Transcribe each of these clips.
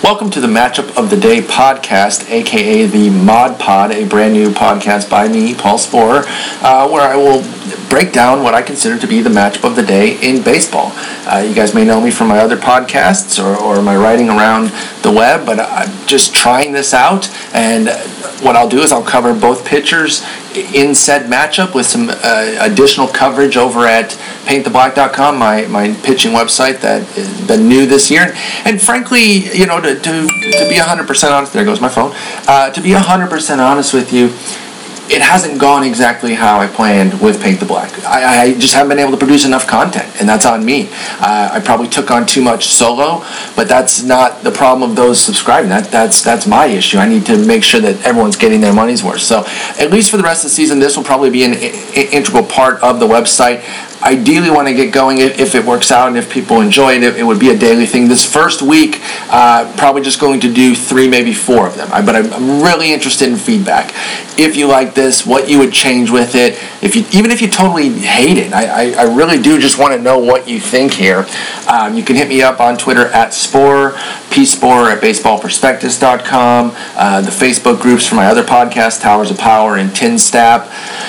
Welcome to the Matchup of the Day podcast, aka the Mod Pod, a brand new podcast by me, Paul Sporer, where I will break down what I consider to be the matchup of the day in baseball. You guys may know me from my other podcasts or my writing around the web, but I'm just trying this out, and what I'll do is I'll cover both pitchers in said matchup with some additional coverage over at painttheblack.com, my pitching website that has been new this year. And frankly, you know, to be 100% honest, there goes my phone, to be 100% honest with you, it hasn't gone exactly how I planned with Paint the Black. I just haven't been able to produce enough content, and that's on me. I probably took on too much solo, but that's not the problem of those subscribing. That's my issue. I need to make sure that everyone's getting their money's worth. So at least for the rest of the season, this will probably be an integral part of the website. Ideally, when I get going, if it works out and if people enjoy it, it would be a daily thing. This first week, probably just going to do 3, maybe 4 of them. But I'm really interested in feedback. If you like this, what you would change with it. Even if you totally hate it, I really do just want to know what you think here. You can hit me up on Twitter at Sporer, pSporer at baseballprospectus.com, the Facebook groups for my other podcasts, Towers of Power and Tin Stap.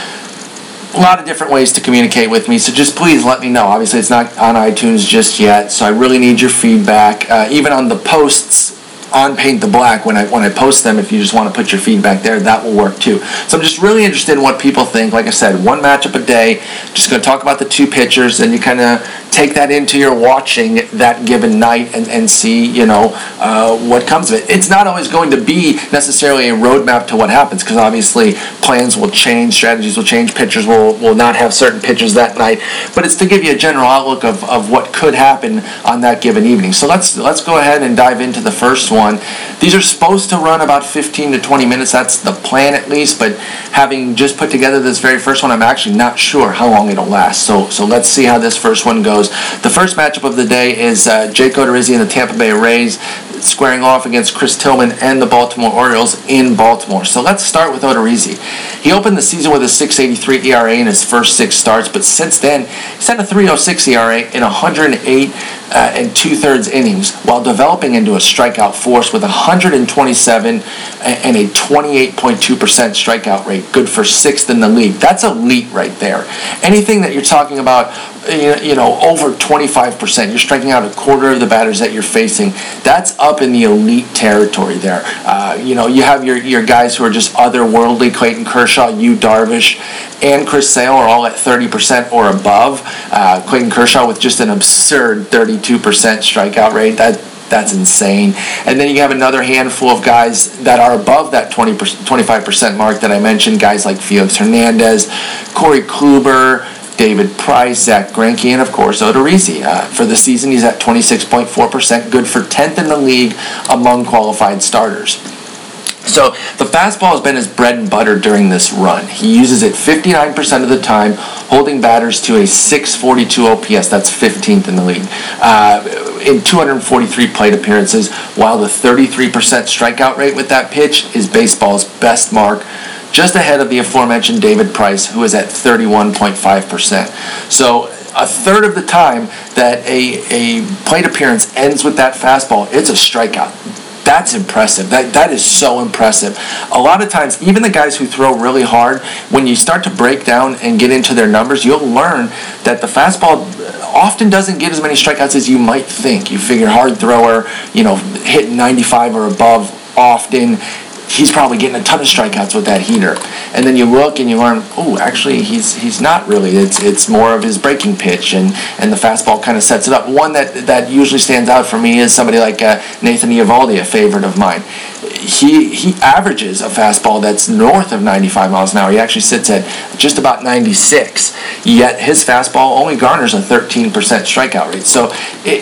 A lot of different ways to communicate with me, so just please let me know. Obviously, it's not on iTunes just yet, so I really need your feedback. Even on the posts on Paint the Black, when I post them, if you just want to put your feedback there, that will work too. So I'm just really interested in what people think. Like I said, one matchup a day. Just going to talk about the 2 pitchers, and you kind of take that into your watching that given night and see, what comes of it. It's not always going to be necessarily a roadmap to what happens, because obviously plans will change, strategies will change, pitchers will not have certain pitchers that night, but it's to give you a general outlook of what could happen on that given evening. So let's go ahead and dive into the first one. These are supposed to run about 15 to 20 minutes. That's the plan at least, but having just put together this very first one, I'm actually not sure how long it'll last. So let's see how this first one goes. The first matchup of the day is Jake Odorizzi and the Tampa Bay Rays squaring off against Chris Tillman and the Baltimore Orioles in Baltimore. So let's start with Odorizzi. He opened the season with a 6.83 ERA in his first 6 starts, but since then, he's had a 3.06 ERA in 108 and 2/3 innings, while developing into a strikeout force with 127 and a 28.2% strikeout rate, good for 6th in the league. That's elite right there. Anything that you're talking about, over 25%, you're striking out a quarter of the batters that you're facing. That's up in the elite territory there. You have your guys who are just otherworldly. Clayton Kershaw, Yu Darvish, and Chris Sale are all at 30% or above. Clayton Kershaw with just an absurd 32% strikeout rate. That's insane. And then you have another handful of guys that are above that 25% mark that I mentioned, guys like Felix Hernandez, Corey Kluber, David Price, Zach Greinke, and of course Odorizzi. For the season, he's at 26.4%, good for 10th in the league among qualified starters. So the fastball has been his bread and butter during this run. He uses it 59% of the time, holding batters to a 642 OPS. That's 15th in the league. In 243 plate appearances, while the 33% strikeout rate with that pitch is baseball's best mark, just ahead of the aforementioned David Price, who is at 31.5%. So a third of the time that a plate appearance ends with that fastball, it's a strikeout. That's impressive. That is so impressive. A lot of times, even the guys who throw really hard, when you start to break down and get into their numbers, you'll learn that the fastball often doesn't get as many strikeouts as you might think. You figure hard thrower, hitting 95 or above often, he's probably getting a ton of strikeouts with that heater. And then you look and you learn, actually he's not really. It's more of his breaking pitch, and the fastball kind of sets it up. One that usually stands out for me is somebody like Nathan Eovaldi, a favorite of mine. He averages a fastball that's north of 95 miles an hour. He actually sits at just about 96, yet his fastball only garners a 13% strikeout rate. So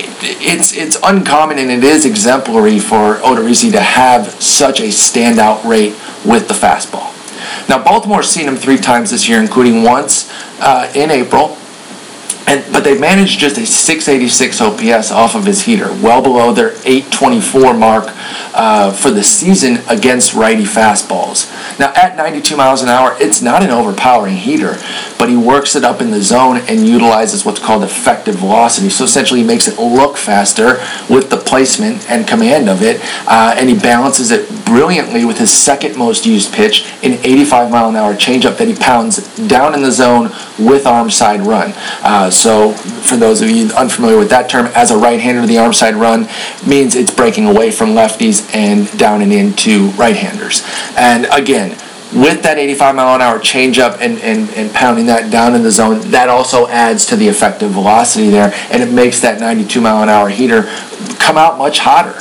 it's uncommon, and it is exemplary for Odorizzi to have such a standout rate with the fastball. Now, Baltimore's seen him 3 times this year, including once in April, But they managed just a 686 OPS off of his heater, well below their 824 mark for the season against righty fastballs. Now, at 92 miles an hour, it's not an overpowering heater, but he works it up in the zone and utilizes what's called effective velocity. So essentially, he makes it look faster with the placement and command of it, and he balances it brilliantly with his second most used pitch, an 85 mile an hour changeup that he pounds down in the zone with arm side run. So for those of you unfamiliar with that term, as a right-hander, the arm side run means it's breaking away from lefties and down and into right-handers. And again, with that 85 mile an hour changeup and pounding that down in the zone, that also adds to the effective velocity there, and it makes that 92 mile an hour heater come out much hotter.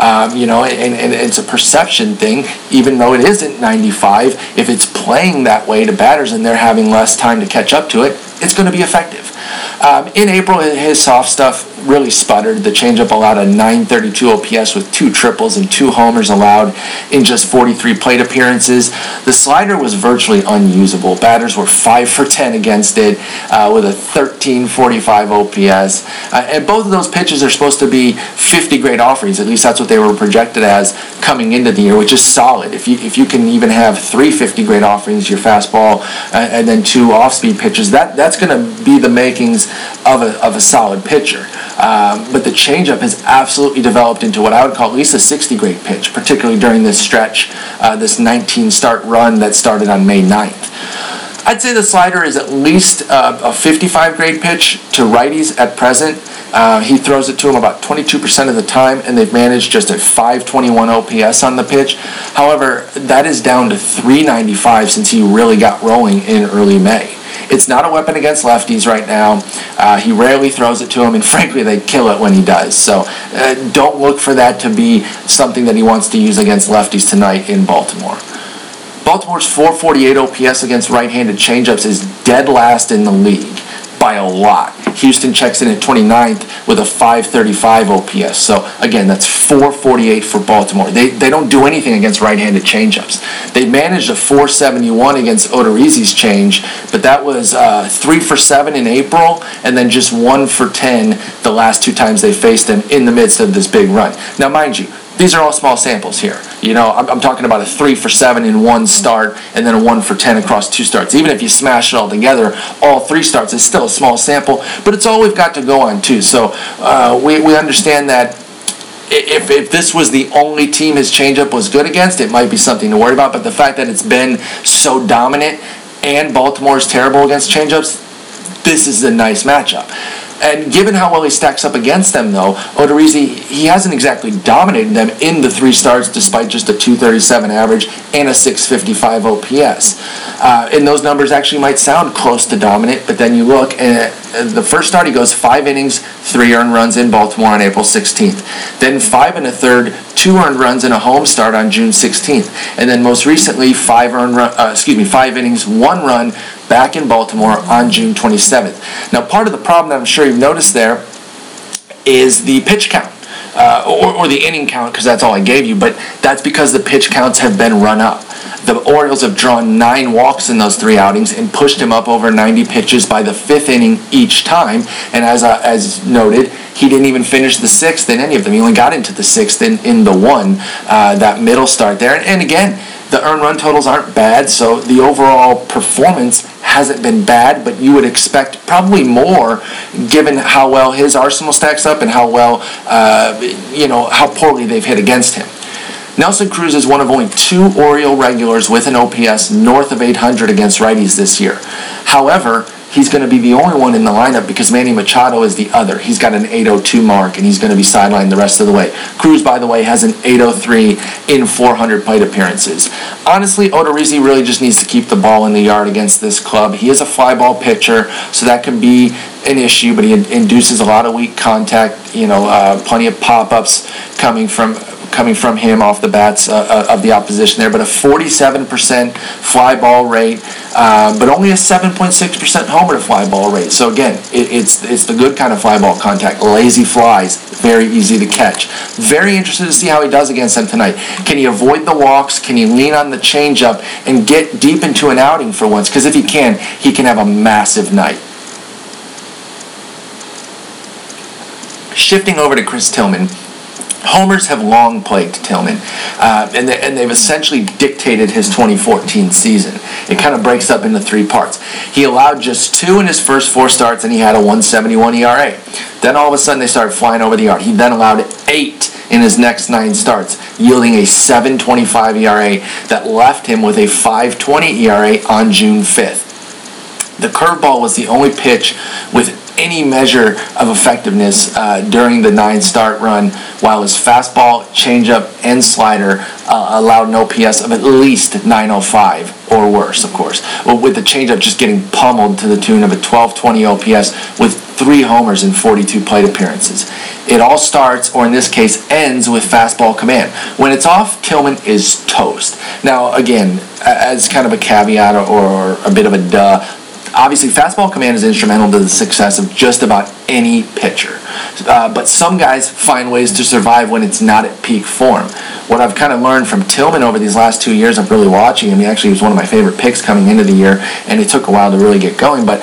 And it's a perception thing. Even though it isn't 95, if it's playing that way to batters and they're having less time to catch up to it, it's going to be effective. In April, his soft stuff really sputtered. The changeup allowed a 932 OPS with 2 triples and 2 homers allowed in just 43 plate appearances. The slider was virtually unusable. Batters were 5 for 10 against it with a 1345 OPS. And both of those pitches are supposed to be 50 grade offerings. At least that's what they were projected as coming into the year, which is solid. If you can even have 3 50 grade offerings, your fastball and then 2 off-speed pitches, that's going to be the makings of a solid pitcher. But the changeup has absolutely developed into what I would call at least a 60 grade pitch, particularly during this stretch, this 19 start run that started on May 9th. I'd say the slider is at least a 55 grade pitch to righties at present. He throws it to them about 22% of the time, and they've managed just a 521 OPS on the pitch. However, that is down to 395 since he really got rolling in early May. It's not a weapon against lefties right now. He rarely throws it to them, and frankly, they kill it when he does. So don't look for that to be something that he wants to use against lefties tonight in Baltimore. Baltimore's 448 OPS against right-handed changeups is dead last in the league by a lot. Houston checks in at 29th with a 535 OPS. So again, that's 448 for Baltimore. They don't do anything against right-handed changeups. They managed a 471 against Odorizzi's change, but that was 3 for 7 in April, and then just 1 for 10 the last 2 times they faced him in the midst of this big run. Now, mind you, these are all small samples here. I'm talking about a 3 for 7 in 1 start and then a 1 for 10 across 2 starts. Even if you smash it all together, all 3 starts, it's still a small sample, but it's all we've got to go on too. So we understand that if this was the only team his changeup was good against, it might be something to worry about. But the fact that it's been so dominant and Baltimore is terrible against changeups, this is a nice matchup. And given how well he stacks up against them, though, Odorizzi, he hasn't exactly dominated them in the 3 starts despite just a 237 average and a 655 OPS. And those numbers actually might sound close to dominant, but then you look, and the first start he goes 5 innings, 3 earned runs in Baltimore on April 16th. Then 5 1/3, 2 earned runs in a home start on June 16th. And then most recently, 5 innings, 1 run, back in Baltimore on June 27th. Now, part of the problem that I'm sure you've noticed there is the pitch count, or the inning count, because that's all I gave you, but that's because the pitch counts have been run up. The Orioles have drawn 9 walks in those 3 outings and pushed him up over 90 pitches by the 5th inning each time, and as noted, he didn't even finish the 6th in any of them. He only got into the 6th in the 1, that middle start there, and again, the earned run totals aren't bad, so the overall performance hasn't been bad, but you would expect probably more given how well his arsenal stacks up and how well, how poorly they've hit against him. Nelson Cruz is one of only 2 Oriole regulars with an OPS north of 800 against righties this year. However, he's going to be the only one in the lineup because Manny Machado is the other. He's got an 802 mark, and he's going to be sidelined the rest of the way. Cruz, by the way, has an 803 in 400 plate appearances. Honestly, Odorizzi really just needs to keep the ball in the yard against this club. He is a fly ball pitcher, so that can be an issue, but he induces a lot of weak contact, plenty of pop-ups coming from him off the bats of the opposition there, but a 47% fly ball rate, but only a 7.6% homer to fly ball rate. So again, it's the good kind of fly ball contact. Lazy flies, very easy to catch. Very interested to see how he does against them tonight. Can he avoid the walks? Can he lean on the changeup and get deep into an outing for once? Because if he can have a massive night. shifting over to Chris Tillman, homers have long plagued Tillman, and they've essentially dictated his 2014 season. It kind of breaks up into three parts. He allowed just 2 in his first 4 starts, and he had a 1.71 ERA. Then all of a sudden they started flying over the yard. He then allowed 8 in his next 9 starts, yielding a 7.25 ERA that left him with a 5.20 ERA on June 5th. The curveball was the only pitch with any measure of effectiveness during the 9-start run, while his fastball, changeup, and slider allowed an OPS of at least 905 or worse, of course, with the changeup just getting pummeled to the tune of a 1220 OPS with 3 homers in 42 plate appearances. It all starts, or in this case ends, with fastball command. When it's off, Tillman is toast. Now, again, as kind of a caveat or a bit of a duh, obviously, fastball command is instrumental to the success of just about any pitcher. But some guys find ways to survive when it's not at peak form. What I've kind of learned from Tillman over these last 2 years of really watching him, he actually was one of my favorite picks coming into the year, and it took a while to really get going. But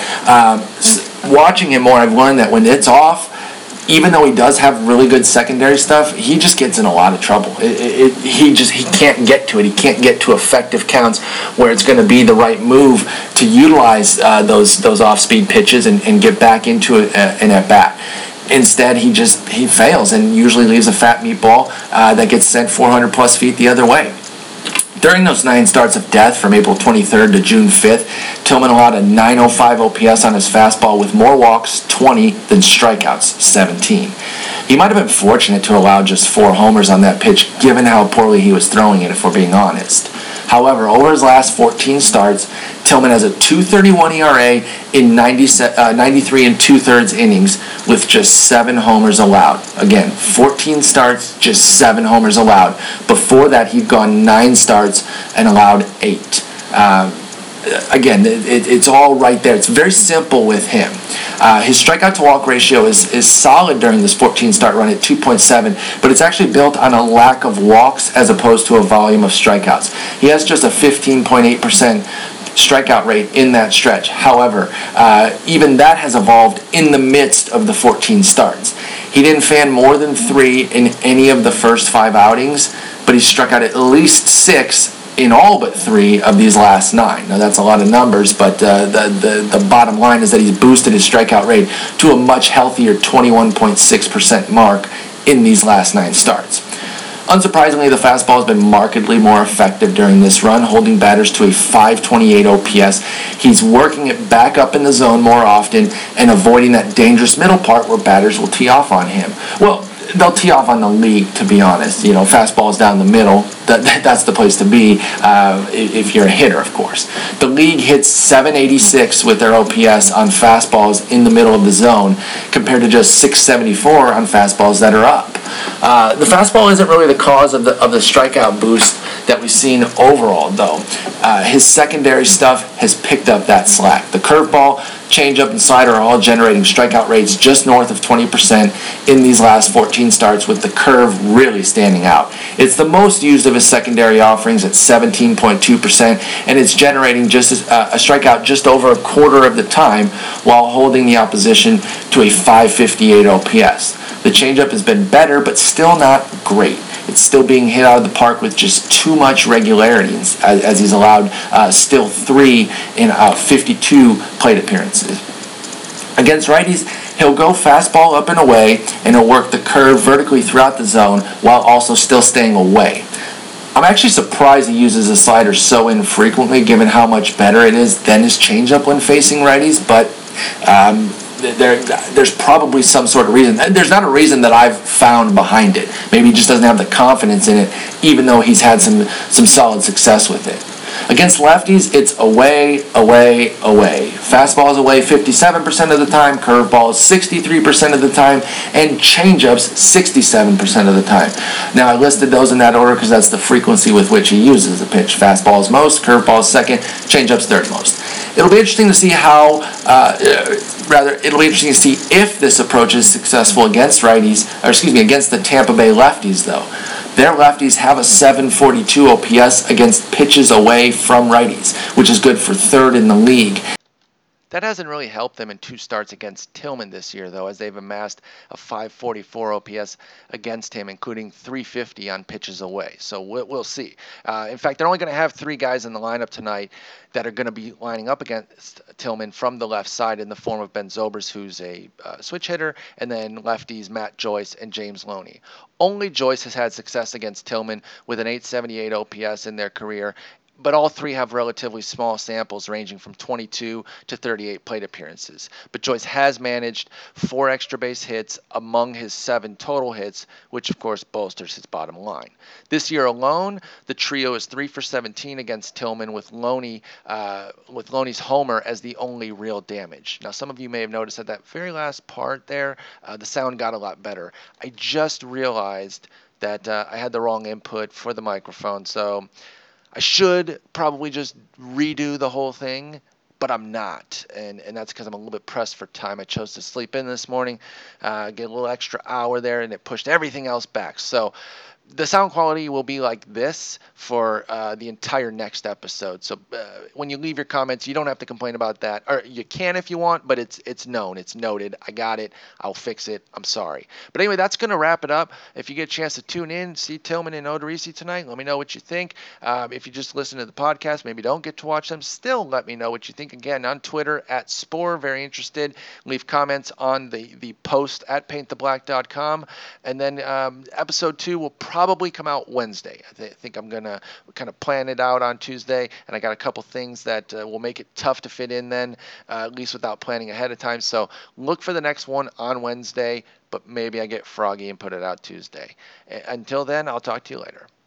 watching him more, I've learned that when it's off, even though he does have really good secondary stuff, he just gets in a lot of trouble. He can't get to it. He can't get to effective counts where it's going to be the right move to utilize those off-speed pitches and get back into an at-bat. Instead, he fails and usually leaves a fat meatball that gets sent 400 plus feet the other way. During those 9 starts of death from April 23rd to June 5th, Tillman allowed a 905 OPS on his fastball with more walks, 20, than strikeouts, 17. He might have been fortunate to allow just 4 homers on that pitch, given how poorly he was throwing it, if we're being honest. However, over his last 14 starts, Tillman has a 2.31 ERA in 93 and 2/3 innings with just 7 homers allowed. Again, 14 starts, just 7 homers allowed. Before that, he'd gone 9 starts and allowed 8. Again, it's all right there. It's very simple with him. His strikeout to walk ratio is solid during this 14-start run at 2.7, but it's actually built on a lack of walks as opposed to a volume of strikeouts. He has just a 15.8% strikeout rate in that stretch. However, even that has evolved in the midst of the 14 starts. He didn't fan more than 3 in any of the first 5 outings, but he struck out at least 6 in all but 3 of these last 9. Now that's a lot of numbers, but the bottom line is that he's boosted his strikeout rate to a much healthier 21.6% mark in these last 9 starts. Unsurprisingly, the fastball has been markedly more effective during this run, holding batters to a 5.28 OPS. He's working it back up in the zone more often and avoiding that dangerous middle part where batters will tee off on him. Well, they'll tee off on the league, to be honest. Fastballs down the middle, that's the place to be if you're a hitter, of course. The league hits 786 with their OPS on fastballs in the middle of the zone compared to just 674 on fastballs that are up. The fastball isn't really the cause of the strikeout boost that we've seen overall, though. His secondary stuff has picked up that slack. The curveball, changeup, and slider are all generating strikeout rates just north of 20% in these last 14 starts, with the curve really standing out. It's the most used of his secondary offerings at 17.2%, and it's generating just a strikeout just over a quarter of the time while holding the opposition to a 5.58 OPS. The changeup has been better, but still not great. It's still being hit out of the park with just too much regularity, as he's allowed still 3 in 52 plate appearances. Against righties, he'll go fastball up and away, and he'll work the curve vertically throughout the zone while also still staying away. I'm actually surprised he uses the slider so infrequently, given how much better it is than his changeup when facing righties, but there's probably some sort of reason. There's not a reason that I've found behind it. Maybe he just doesn't have the confidence in it, even though he's had some solid success with it. Against lefties, it's away, away, away. Fastball is away 57% of the time, curveball is 63% of the time, and changeups 67% of the time. Now, I listed those in that order because that's the frequency with which he uses the pitch. Fastball is most, curveball is second, changeups third most. It'll be interesting to see it'll be interesting to see if this approach is successful against against the Tampa Bay lefties, though. Their lefties have a 742 OPS against pitches away from righties, which is good for 3rd in the league. That hasn't really helped them in 2 starts against Tillman this year, though, as they've amassed a 544 OPS against him, including 350 on pitches away. So we'll see. In fact, they're only going to have 3 guys in the lineup tonight that are going to be lining up against Tillman from the left side in the form of Ben Zobrist, who's a switch hitter, and then lefties Matt Joyce and James Loney. Only Joyce has had success against Tillman with an 878 OPS in their career, but all 3 have relatively small samples ranging from 22 to 38 plate appearances. But Joyce has managed 4 extra base hits among his 7 total hits, which of course bolsters his bottom line. This year alone, the trio is 3 for 17 against Tillman, with Loney's homer as the only real damage. Now, some of you may have noticed that very last part there, the sound got a lot better. I just realized that I had the wrong input for the microphone, so I should probably just redo the whole thing, but I'm not, and that's because I'm a little bit pressed for time. I chose to sleep in this morning, get a little extra hour there, and it pushed everything else back. So the sound quality will be like this for the entire next episode. So when you leave your comments, you don't have to complain about that. Or you can if you want, but it's known. It's noted. I got it. I'll fix it. I'm sorry. But anyway, that's going to wrap it up. If you get a chance to tune in, see Tillman and Odorizzi tonight, let me know what you think. If you just listen to the podcast, maybe don't get to watch them, still let me know what you think. Again, on Twitter, @Spore, very interested. Leave comments on the post at painttheblack.com. And then episode 2 will probably come out Wednesday. I think I'm going to kind of plan it out on Tuesday, and I got a couple things that will make it tough to fit in then, at least without planning ahead of time. So look for the next one on Wednesday, but maybe I get froggy and put it out Tuesday. Until then, I'll talk to you later.